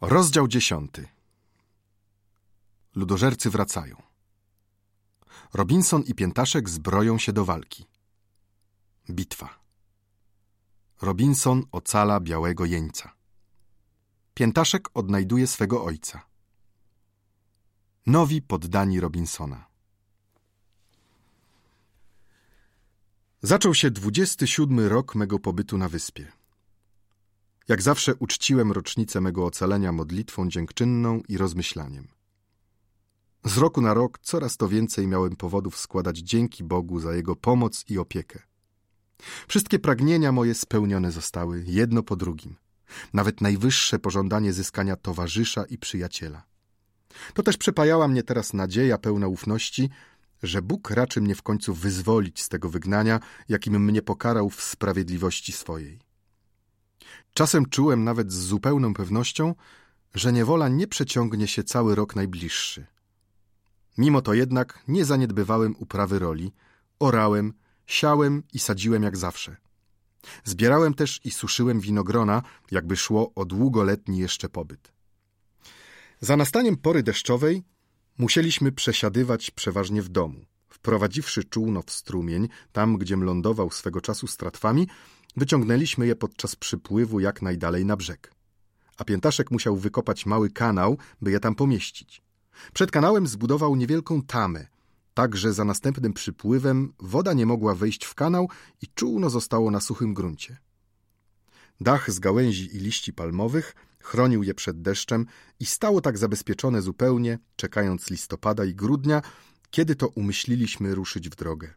Rozdział 10. Ludożercy wracają. Robinson i Piętaszek zbroją się do walki. Bitwa. Robinson ocala białego jeńca. Piętaszek odnajduje swego ojca. Nowi poddani Robinsona. Zaczął się 27. rok mego pobytu na wyspie. Jak zawsze uczciłem rocznicę mego ocalenia modlitwą dziękczynną i rozmyślaniem. Z roku na rok coraz to więcej miałem powodów składać dzięki Bogu za Jego pomoc i opiekę. Wszystkie pragnienia moje spełnione zostały, jedno po drugim. Nawet najwyższe pożądanie zyskania towarzysza i przyjaciela. To też przepajała mnie teraz nadzieja pełna ufności, że Bóg raczy mnie w końcu wyzwolić z tego wygnania, jakim mnie pokarał w sprawiedliwości swojej. Czasem czułem nawet z zupełną pewnością, że niewola nie przeciągnie się cały rok najbliższy. Mimo to jednak nie zaniedbywałem uprawy roli, orałem, siałem i sadziłem jak zawsze. Zbierałem też i suszyłem winogrona, jakby szło o długoletni jeszcze pobyt. Za nastaniem pory deszczowej musieliśmy przesiadywać przeważnie w domu. Wprowadziwszy czółno w strumień, tam gdziem lądował swego czasu z tratwami, wyciągnęliśmy je podczas przypływu jak najdalej na brzeg. A Piętaszek musiał wykopać mały kanał, by je tam pomieścić. Przed kanałem zbudował niewielką tamę, tak że za następnym przypływem woda nie mogła wejść w kanał i czółno zostało na suchym gruncie. Dach z gałęzi i liści palmowych chronił je przed deszczem i stało tak zabezpieczone zupełnie, czekając listopada i grudnia, kiedy to umyśliliśmy ruszyć w drogę.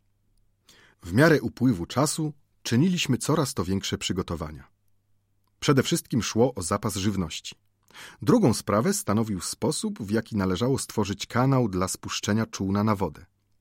W miarę upływu czasu czyniliśmy coraz to większe przygotowania. Przede wszystkim szło o zapas żywności. Drugą sprawę stanowił sposób, w jaki należało stworzyć kanał dla spuszczenia czółna na wodę.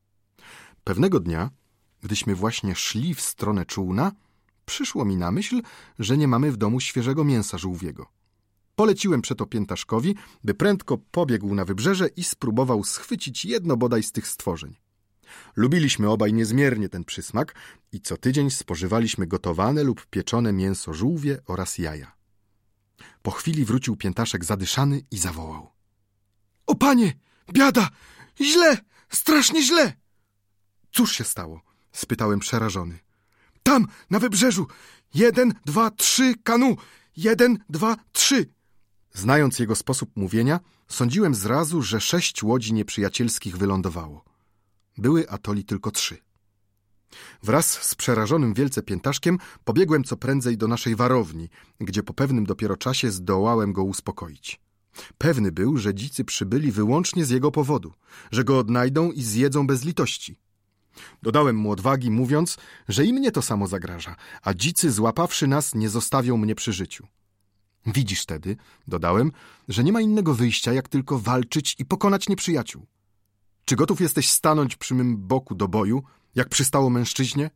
Pewnego dnia, gdyśmy właśnie szli w stronę czółna, przyszło mi na myśl, że nie mamy w domu świeżego mięsa żółwiego. Poleciłem przeto Piętaszkowi, by prędko pobiegł na wybrzeże i spróbował schwycić jedno bodaj z tych stworzeń. Lubiliśmy obaj niezmiernie ten przysmak i co tydzień spożywaliśmy gotowane lub pieczone mięso żółwie oraz jaja. Po chwili wrócił Piętaszek zadyszany i zawołał: — O panie, biada! Źle! Strasznie źle! — Cóż się stało? — spytałem przerażony. — Tam, na wybrzeżu! 1, 2, 3, kanu! 1, 2, 3! Znając jego sposób mówienia, sądziłem zrazu, że 6 łodzi nieprzyjacielskich wylądowało. Były atoli tylko 3. Wraz z przerażonym wielce Piętaszkiem pobiegłem co prędzej do naszej warowni, gdzie po pewnym dopiero czasie zdołałem go uspokoić. Pewny był, że dzicy przybyli wyłącznie z jego powodu, że go odnajdą i zjedzą bez litości. Dodałem mu odwagi, mówiąc, że i mnie to samo zagraża, a dzicy, złapawszy nas, nie zostawią mnie przy życiu. Widzisz tedy, dodałem, że nie ma innego wyjścia, jak tylko walczyć i pokonać nieprzyjaciół. Czy gotów jesteś stanąć przy mym boku do boju, jak przystało mężczyźnie?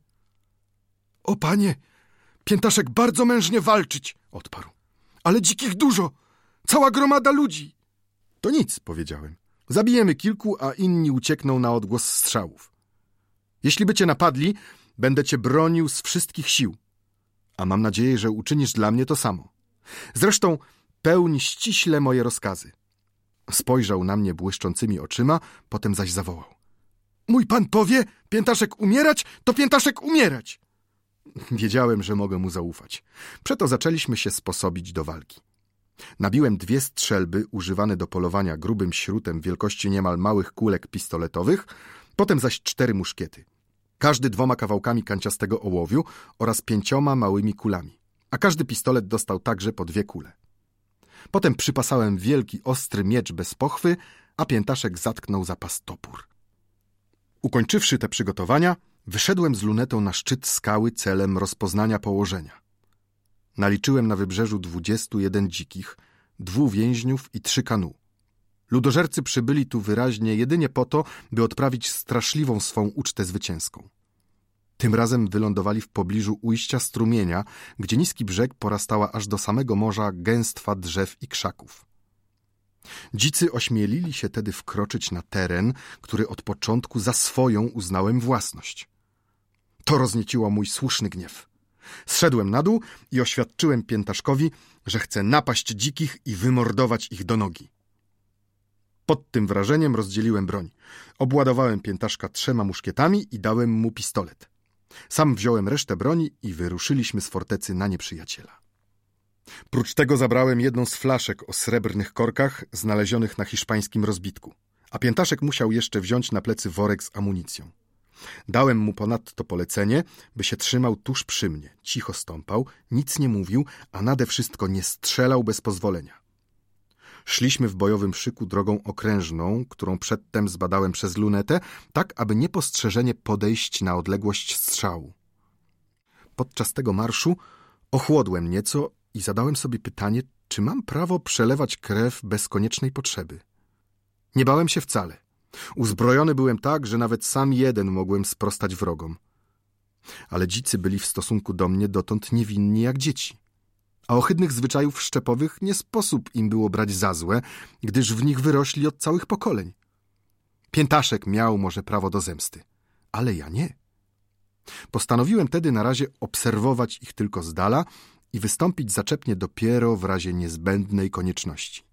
— O panie, Piętaszek bardzo mężnie walczyć — odparł. — Ale dzikich dużo, cała gromada ludzi. — To nic — powiedziałem. — Zabijemy kilku, a inni uciekną na odgłos strzałów. Jeśli by cię napadli, będę cię bronił z wszystkich sił. A mam nadzieję, że uczynisz dla mnie to samo. Zresztą pełń ściśle moje rozkazy. Spojrzał na mnie błyszczącymi oczyma, potem zaś zawołał: — Mój pan powie, Piętaszek umierać, to Piętaszek umierać! Wiedziałem, że mogę mu zaufać. Przeto zaczęliśmy się sposobić do walki. Nabiłem 2 strzelby używane do polowania grubym śrutem wielkości niemal małych kulek pistoletowych, potem zaś 4 muszkiety. Każdy 2 kawałkami kanciastego ołowiu oraz 5 małymi kulami, a każdy pistolet dostał także po 2 kule. Potem przypasałem wielki, ostry miecz bez pochwy, a Piętaszek zatknął za pas topór. Ukończywszy te przygotowania, wyszedłem z lunetą na szczyt skały celem rozpoznania położenia. Naliczyłem na wybrzeżu 21 dzikich, 2 więźniów i 3 kanu. Ludożercy przybyli tu wyraźnie jedynie po to, by odprawić straszliwą swą ucztę zwycięską. Tym razem wylądowali w pobliżu ujścia strumienia, gdzie niski brzeg porastała aż do samego morza gęstwa drzew i krzaków. Dzicy ośmielili się tedy wkroczyć na teren, który od początku za swoją uznałem własność. To roznieciło mój słuszny gniew. Zszedłem na dół i oświadczyłem Piętaszkowi, że chcę napaść dzikich i wymordować ich do nogi. Pod tym wrażeniem rozdzieliłem broń. Obładowałem Piętaszka 3 muszkietami i dałem mu pistolet. Sam wziąłem resztę broni i wyruszyliśmy z fortecy na nieprzyjaciela. Prócz tego zabrałem jedną z flaszek o srebrnych korkach znalezionych na hiszpańskim rozbitku, a Piętaszek musiał jeszcze wziąć na plecy worek z amunicją. Dałem mu ponadto polecenie, by się trzymał tuż przy mnie, cicho stąpał, nic nie mówił, a nade wszystko nie strzelał bez pozwolenia. Szliśmy w bojowym szyku drogą okrężną, którą przedtem zbadałem przez lunetę, tak aby niepostrzeżenie podejść na odległość strzału. Podczas tego marszu ochłodłem nieco i zadałem sobie pytanie, czy mam prawo przelewać krew bez koniecznej potrzeby. Nie bałem się wcale. Uzbrojony byłem tak, że nawet sam jeden mogłem sprostać wrogom. Ale dzicy byli w stosunku do mnie dotąd niewinni jak dzieci. A ohydnych zwyczajów szczepowych nie sposób im było brać za złe, gdyż w nich wyrośli od całych pokoleń. Piętaszek miał może prawo do zemsty, ale ja nie. Postanowiłem tedy na razie obserwować ich tylko z dala i wystąpić zaczepnie dopiero w razie niezbędnej konieczności.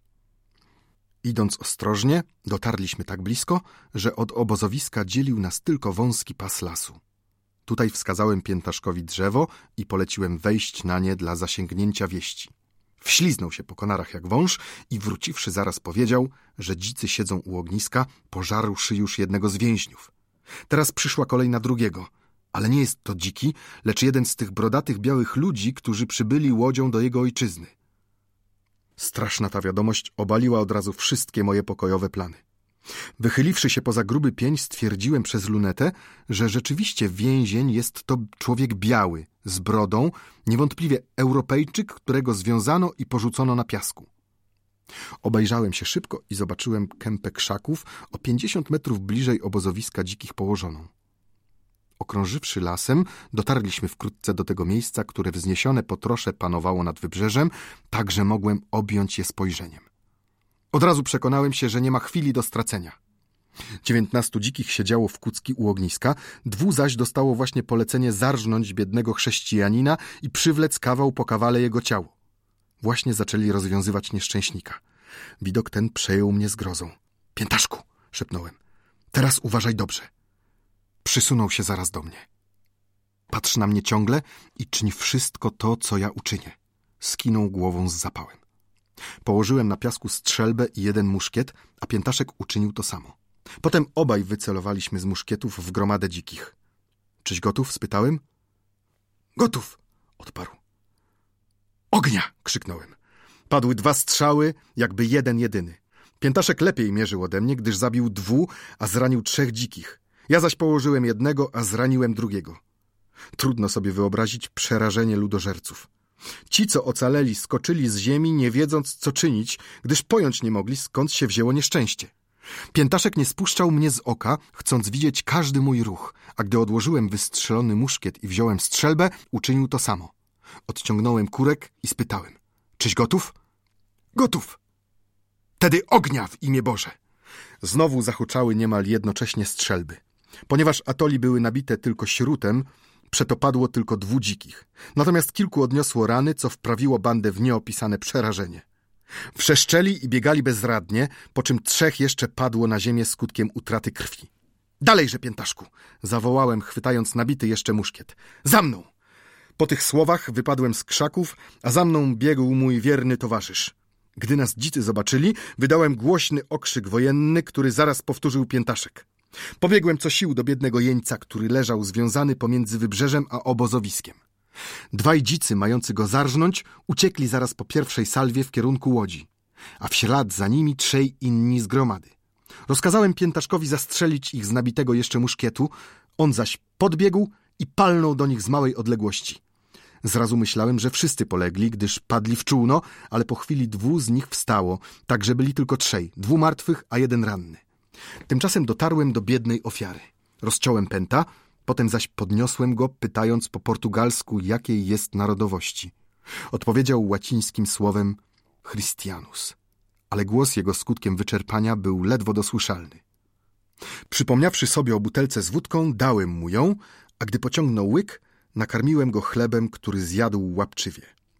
Idąc ostrożnie, dotarliśmy tak blisko, że od obozowiska dzielił nas tylko wąski pas lasu. Tutaj wskazałem Piętaszkowi drzewo i poleciłem wejść na nie dla zasięgnięcia wieści. Wśliznął się po konarach jak wąż i wróciwszy zaraz powiedział, że dzicy siedzą u ogniska, pożarłszy już jednego z więźniów. Teraz przyszła kolej na drugiego, ale nie jest to dziki, lecz jeden z tych brodatych białych ludzi, którzy przybyli łodzią do jego ojczyzny. Straszna ta wiadomość obaliła od razu wszystkie moje pokojowe plany. Wychyliwszy się poza gruby pień, stwierdziłem przez lunetę, że rzeczywiście więzień jest to człowiek biały, z brodą, niewątpliwie Europejczyk, którego związano i porzucono na piasku. Obejrzałem się szybko i zobaczyłem kępę krzaków o 50 metrów bliżej obozowiska dzikich położoną. Okrążywszy lasem, dotarliśmy wkrótce do tego miejsca, które wzniesione po trosze panowało nad wybrzeżem, tak że mogłem objąć je spojrzeniem. Od razu przekonałem się, że nie ma chwili do stracenia. 19 dzikich siedziało w kucki u ogniska, 2 zaś dostało właśnie polecenie zarżnąć biednego chrześcijanina i przywlec kawał po kawale jego ciało. Właśnie zaczęli rozwiązywać nieszczęśnika. Widok ten przejął mnie zgrozą. — Piętaszku! — szepnąłem. — Teraz uważaj dobrze. Przysunął się zaraz do mnie. — Patrz na mnie ciągle i czyń wszystko to, co ja uczynię. Skinął głową z zapałem. Położyłem na piasku strzelbę i 1 muszkiet, a Piętaszek uczynił to samo. Potem obaj wycelowaliśmy z muszkietów w gromadę dzikich. — Czyś gotów? — spytałem. — Gotów! — odparł. — Ognia! — krzyknąłem. Padły 2 strzały, jakby jeden jedyny. Piętaszek lepiej mierzył ode mnie, gdyż zabił 2, a zranił 3 dzikich. Ja zaś położyłem 1, a zraniłem drugiego. Trudno sobie wyobrazić przerażenie ludożerców. Ci, co ocaleli, skoczyli z ziemi, nie wiedząc, co czynić, gdyż pojąć nie mogli, skąd się wzięło nieszczęście. Piętaszek nie spuszczał mnie z oka, chcąc widzieć każdy mój ruch, a gdy odłożyłem wystrzelony muszkiet i wziąłem strzelbę, uczynił to samo. Odciągnąłem kurek i spytałem: — Czyś gotów? — Gotów! — Tedy ognia w imię Boże! Znowu zahuczały niemal jednocześnie strzelby. Ponieważ atoli były nabite tylko śrutem, przeto padło tylko 2 dzikich. Natomiast kilku odniosło rany, co wprawiło bandę w nieopisane przerażenie. Wrzeszczeli i biegali bezradnie, po czym 3 jeszcze padło na ziemię skutkiem utraty krwi. — Dalejże, Piętaszku! — zawołałem, chwytając nabity jeszcze muszkiet. — Za mną! Po tych słowach wypadłem z krzaków, a za mną biegł mój wierny towarzysz. Gdy nas dzicy zobaczyli, wydałem głośny okrzyk wojenny, który zaraz powtórzył Piętaszek. Pobiegłem co sił do biednego jeńca, który leżał związany pomiędzy wybrzeżem a obozowiskiem. 2 dzicy, mający go zarżnąć, uciekli zaraz po pierwszej salwie w kierunku łodzi, a w ślad za nimi 3 inni z gromady. Rozkazałem Piętaszkowi zastrzelić ich z nabitego jeszcze muszkietu, on zaś podbiegł i palnął do nich z małej odległości. Zrazu myślałem, że wszyscy polegli, gdyż padli w czółno, ale po chwili 2 z nich wstało, tak że byli tylko 3, 2 martwych, a 1 ranny. Tymczasem dotarłem do biednej ofiary. Rozciąłem pęta, potem zaś podniosłem go, pytając po portugalsku, jakiej jest narodowości. Odpowiedział łacińskim słowem Christianus, ale głos jego skutkiem wyczerpania był ledwo dosłyszalny. Przypomniawszy sobie o butelce z wódką, dałem mu ją, a gdy pociągnął łyk, nakarmiłem go chlebem, który zjadł łapczywie.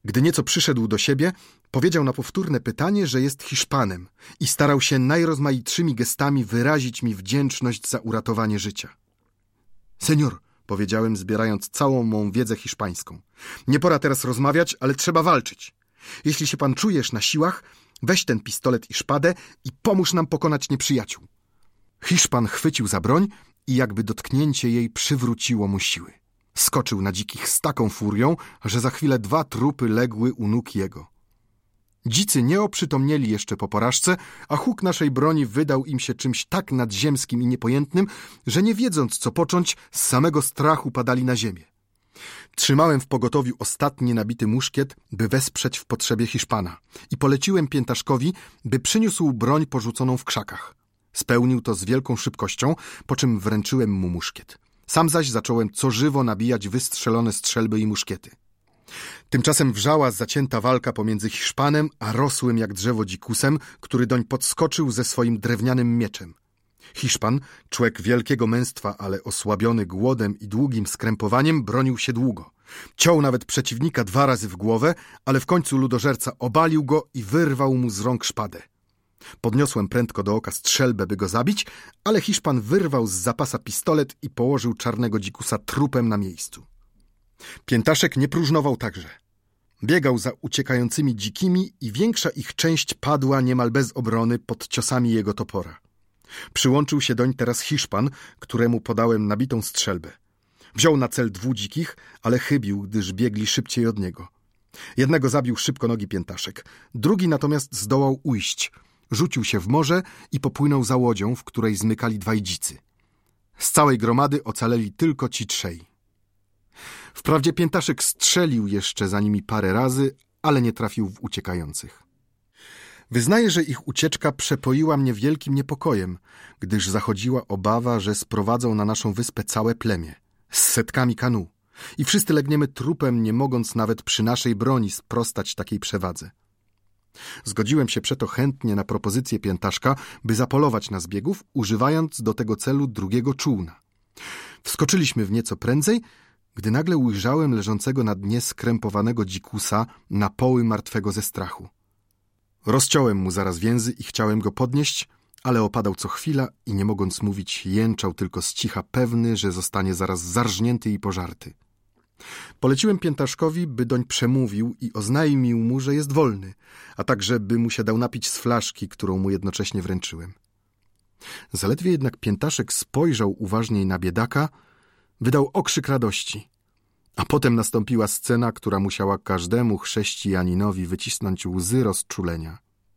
Gdy nieco przyszedł do siebie, powiedział na powtórne pytanie, że jest Hiszpanem i starał się najrozmaitszymi gestami wyrazić mi wdzięczność za uratowanie życia. Senior, powiedziałem, zbierając całą mą wiedzę hiszpańską. Nie pora teraz rozmawiać, ale trzeba walczyć. Jeśli się pan czujesz na siłach, weź ten pistolet i szpadę i pomóż nam pokonać nieprzyjaciół. Hiszpan chwycił za broń i jakby dotknięcie jej przywróciło mu siły. Skoczył na dzikich z taką furią, że za chwilę 2 trupy legły u nóg jego. Dzicy nie oprzytomnieli jeszcze po porażce, a huk naszej broni wydał im się czymś tak nadziemskim i niepojętnym, że nie wiedząc co począć, z samego strachu padali na ziemię. Trzymałem w pogotowiu ostatni nabity muszkiet, by wesprzeć w potrzebie Hiszpana i poleciłem Piętaszkowi, by przyniósł broń porzuconą w krzakach. Spełnił to z wielką szybkością, po czym wręczyłem mu muszkiet. Sam zaś zacząłem co żywo nabijać wystrzelone strzelby i muszkiety. Tymczasem wrzała zacięta walka pomiędzy Hiszpanem a rosłym jak drzewo dzikusem, który doń podskoczył ze swoim drewnianym mieczem. Hiszpan, człowiek wielkiego męstwa, ale osłabiony głodem i długim skrępowaniem, bronił się długo. Ciął nawet przeciwnika 2 razy w głowę, ale w końcu ludożerca obalił go i wyrwał mu z rąk szpadę. Podniosłem prędko do oka strzelbę, by go zabić, ale Hiszpan wyrwał z zapasa pistolet i położył czarnego dzikusa trupem na miejscu. Piętaszek nie próżnował także. Biegał za uciekającymi dzikimi i większa ich część padła niemal bez obrony pod ciosami jego topora. Przyłączył się doń teraz Hiszpan, któremu podałem nabitą strzelbę. Wziął na cel 2 dzikich, ale chybił, gdyż biegli szybciej od niego. Jednego zabił szybko nogi Piętaszek, drugi natomiast zdołał ujść. Rzucił się w morze i popłynął za łodzią, w której zmykali 2 dzicy. Z całej gromady ocaleli tylko ci 3. Wprawdzie Piętaszek strzelił jeszcze za nimi parę razy, ale nie trafił w uciekających. Wyznaję, że ich ucieczka przepoiła mnie wielkim niepokojem, gdyż zachodziła obawa, że sprowadzą na naszą wyspę całe plemię, z setkami kanu i wszyscy legniemy trupem, nie mogąc nawet przy naszej broni sprostać takiej przewadze. Zgodziłem się przeto chętnie na propozycję Piętaszka, by zapolować na zbiegów, używając do tego celu 2 czółna. Wskoczyliśmy w nieco prędzej, gdy nagle ujrzałem leżącego na dnie skrępowanego dzikusa na poły martwego ze strachu. Rozciąłem mu zaraz więzy i chciałem go podnieść, ale opadał co chwila i nie mogąc mówić, jęczał tylko z cicha, pewny, że zostanie zaraz zarżnięty i pożarty. Poleciłem Piętaszkowi, by doń przemówił i oznajmił mu, że jest wolny, a także by mu się dał napić z flaszki, którą mu jednocześnie wręczyłem. Zaledwie jednak Piętaszek spojrzał uważniej na biedaka, wydał okrzyk radości, a potem nastąpiła scena, która musiała każdemu chrześcijaninowi wycisnąć łzy rozczulenia.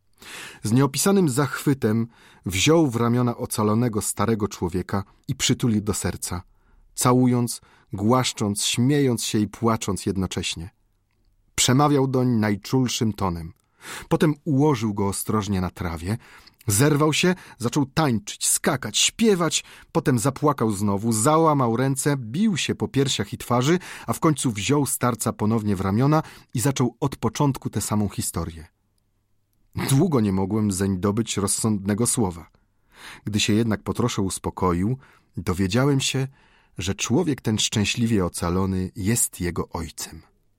Z nieopisanym zachwytem wziął w ramiona ocalonego starego człowieka i przytulił do serca, całując, głaszcząc, śmiejąc się i płacząc jednocześnie. Przemawiał doń najczulszym tonem. Potem ułożył go ostrożnie na trawie, zerwał się, zaczął tańczyć, skakać, śpiewać, potem zapłakał znowu, załamał ręce, bił się po piersiach i twarzy, a w końcu wziął starca ponownie w ramiona i zaczął od początku tę samą historię. Długo nie mogłem zeń dobyć rozsądnego słowa. Gdy się jednak po trosze uspokoił, dowiedziałem się, że człowiek ten szczęśliwie ocalony jest jego ojcem.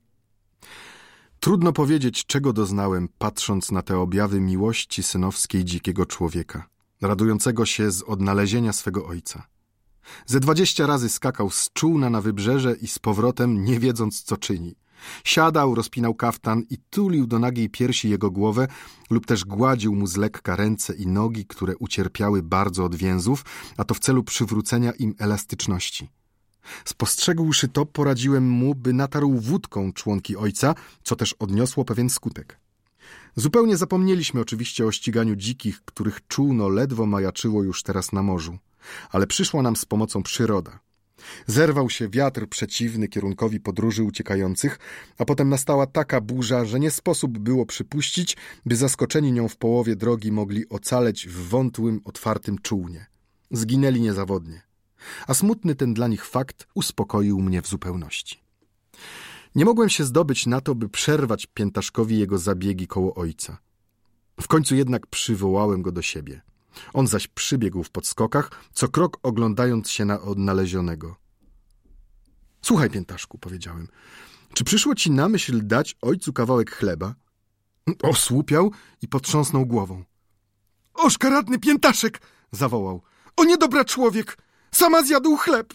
Trudno powiedzieć, czego doznałem, patrząc na te objawy miłości synowskiej dzikiego człowieka, radującego się z odnalezienia swego ojca. Ze 20 razy skakał z czółna na wybrzeże i z powrotem, nie wiedząc, co czyni. Siadał, rozpinał kaftan i tulił do nagiej piersi jego głowę lub też gładził mu z lekka ręce i nogi, które ucierpiały bardzo od więzów, a to w celu przywrócenia im elastyczności. Spostrzegłszy to, poradziłem mu, by natarł wódką członki ojca, co też odniosło pewien skutek. Zupełnie zapomnieliśmy oczywiście o ściganiu dzikich, których czółno ledwo majaczyło już teraz na morzu, ale przyszła nam z pomocą przyroda. Zerwał się wiatr przeciwny kierunkowi podróży uciekających, a potem nastała taka burza, że nie sposób było przypuścić, by zaskoczeni nią w połowie drogi mogli ocaleć w wątłym, otwartym czółnie. Zginęli niezawodnie. A smutny ten dla nich fakt uspokoił mnie w zupełności. Nie mogłem się zdobyć na to, by przerwać Piętaszkowi jego zabiegi koło ojca. W końcu jednak przywołałem go do siebie. On zaś przybiegł w podskokach, co krok oglądając się na odnalezionego. Słuchaj, Piętaszku, powiedziałem, Czy przyszło ci na myśl dać ojcu kawałek chleba? Osłupiał i potrząsnął głową. O, szkaradny piętaszek! Zawołał. O, niedobra człowiek! Sama zjadł chleb!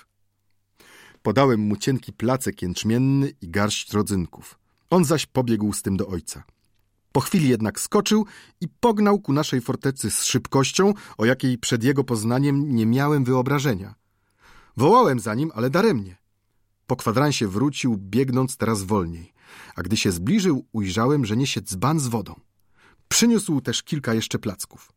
Podałem mu cienki placek jęczmienny i garść rodzynków. On zaś pobiegł z tym do ojca. Po chwili jednak skoczył i pognał ku naszej fortecy z szybkością, o jakiej przed jego poznaniem nie miałem wyobrażenia. Wołałem za nim, ale daremnie. Po kwadransie wrócił, biegnąc teraz wolniej, a gdy się zbliżył, ujrzałem, że niesie dzban z wodą. Przyniósł też kilka jeszcze placków.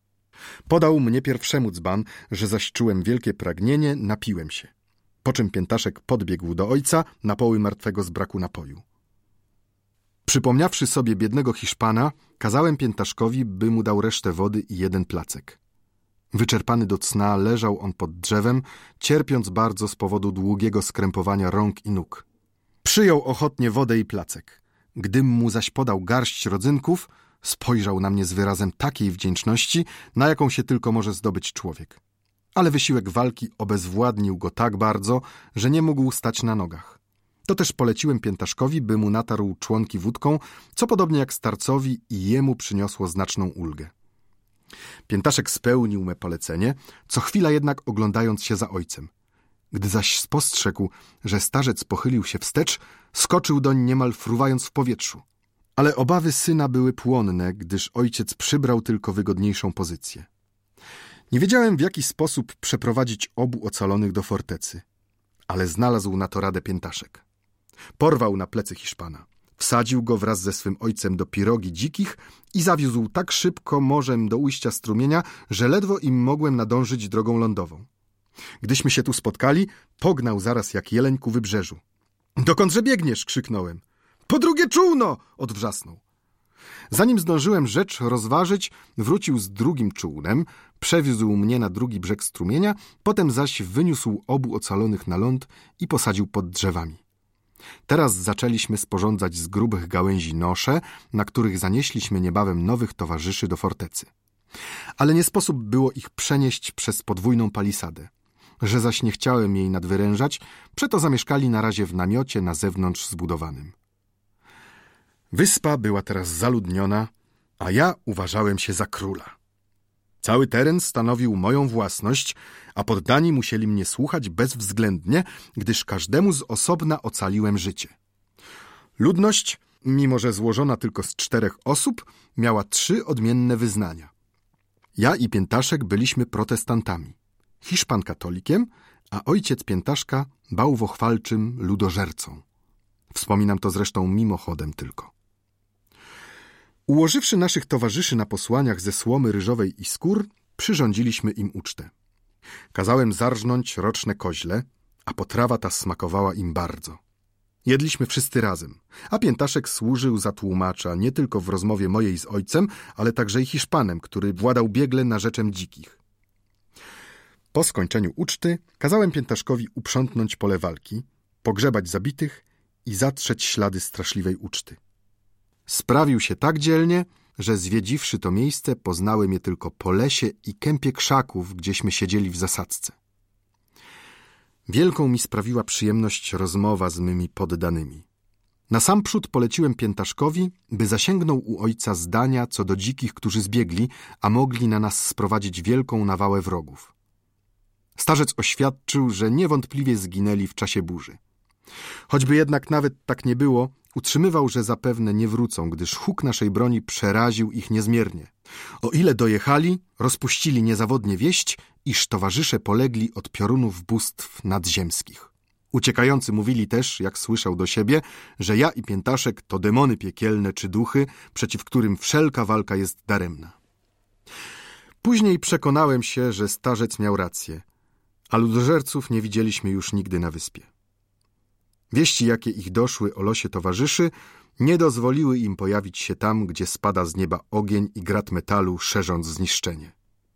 Podał mnie pierwszemu dzban, że zaś czułem wielkie pragnienie, napiłem się. Po czym piętaszek podbiegł do ojca, na poły martwego z braku napoju. Przypomniawszy sobie biednego Hiszpana, kazałem piętaszkowi, by mu dał resztę wody i jeden placek. Wyczerpany do cna leżał on pod drzewem, cierpiąc bardzo z powodu długiego skrępowania rąk i nóg. Przyjął ochotnie wodę i placek. Gdym mu zaś podał garść rodzynków, spojrzał na mnie z wyrazem takiej wdzięczności, na jaką się tylko może zdobyć człowiek. Ale wysiłek walki obezwładnił go tak bardzo, że nie mógł stać na nogach. To też poleciłem piętaszkowi, by mu natarł członki wódką, co podobnie jak starcowi i jemu przyniosło znaczną ulgę. Piętaszek spełnił me polecenie, co chwila jednak oglądając się za ojcem. Gdy zaś spostrzegł, że starzec pochylił się wstecz, skoczył doń niemal fruwając w powietrzu. Ale obawy syna były płonne, gdyż ojciec przybrał tylko wygodniejszą pozycję. Nie wiedziałem, w jaki sposób przeprowadzić obu ocalonych do fortecy, ale znalazł na to radę piętaszek. Porwał na plecy Hiszpana, wsadził go wraz ze swym ojcem do pirogi dzikich i zawiózł tak szybko morzem do ujścia strumienia, że ledwo im mogłem nadążyć drogą lądową. Gdyśmy się tu spotkali, pognał zaraz jak jeleń ku wybrzeżu. Dokądże biegniesz? Krzyknąłem. Po drugie czółno! Odwrzasnął. Zanim zdążyłem rzecz rozważyć, wrócił z drugim czółnem, przewiózł mnie na drugi brzeg strumienia, potem zaś wyniósł obu ocalonych na ląd i posadził pod drzewami. Teraz zaczęliśmy sporządzać z grubych gałęzi nosze, na których zanieśliśmy niebawem nowych towarzyszy do fortecy. Ale nie sposób było ich przenieść przez podwójną palisadę. Że zaś nie chciałem jej nadwyrężać, przeto zamieszkali na razie w namiocie na zewnątrz zbudowanym. Wyspa była teraz zaludniona, a ja uważałem się za króla. Cały teren stanowił moją własność, a poddani musieli mnie słuchać bezwzględnie, gdyż każdemu z osobna ocaliłem życie. Ludność, mimo że złożona tylko z 4 osób, miała 3 odmienne wyznania. Ja i piętaszek byliśmy protestantami, Hiszpan katolikiem, a ojciec piętaszka bałwochwalczym ludożercą. Wspominam to zresztą mimochodem tylko. Ułożywszy naszych towarzyszy na posłaniach ze słomy ryżowej i skór, przyrządziliśmy im ucztę. Kazałem zarżnąć roczne koźle, a potrawa ta smakowała im bardzo. Jedliśmy wszyscy razem, a piętaszek służył za tłumacza nie tylko w rozmowie mojej z ojcem, ale także i Hiszpanem, który władał biegle narzeczem dzikich. Po skończeniu uczty kazałem piętaszkowi uprzątnąć pole walki, pogrzebać zabitych i zatrzeć ślady straszliwej uczty. Sprawił się tak dzielnie, że zwiedziwszy to miejsce, poznałem je tylko po lesie i kępie krzaków, gdzieśmy siedzieli w zasadzce. Wielką mi sprawiła przyjemność rozmowa z mymi poddanymi. Nasamprzód poleciłem piętaszkowi, by zasięgnął u ojca zdania co do dzikich, którzy zbiegli, a mogli na nas sprowadzić wielką nawałę wrogów. Starzec oświadczył, że niewątpliwie zginęli w czasie burzy. Choćby jednak nawet tak nie było, utrzymywał, że zapewne nie wrócą, gdyż huk naszej broni przeraził ich niezmiernie. O ile dojechali, rozpuścili niezawodnie wieść, iż towarzysze polegli od piorunów bóstw nadziemskich. Uciekający mówili też, jak słyszał do siebie, że ja i piętaszek to demony piekielne czy duchy, przeciw którym wszelka walka jest daremna. Później przekonałem się, że starzec miał rację, a ludożerców nie widzieliśmy już nigdy na wyspie. Wieści, jakie ich doszły o losie towarzyszy, nie dozwoliły im pojawić się tam, gdzie spada z nieba ogień i grat metalu, szerząc zniszczenie.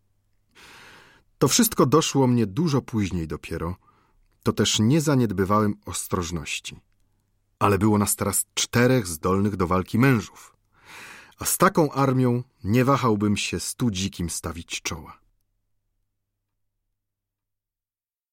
To wszystko doszło mnie dużo później dopiero, to też nie zaniedbywałem ostrożności. Ale było nas teraz 4 zdolnych do walki mężów, a z taką armią nie wahałbym się 100 dzikim stawić czoła.